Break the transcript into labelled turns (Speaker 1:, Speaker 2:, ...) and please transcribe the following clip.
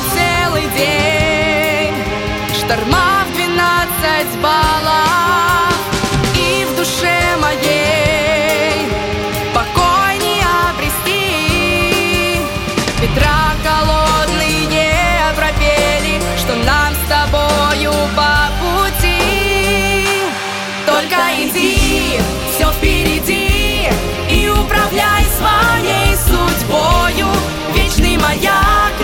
Speaker 1: целый день, шторма в 12 баллов, и в душе моей покой не обрести. Ветра холодные пропели, что нам с тобою по пути. Только иди, все впереди, и управляй своей судьбою. Вечный маяк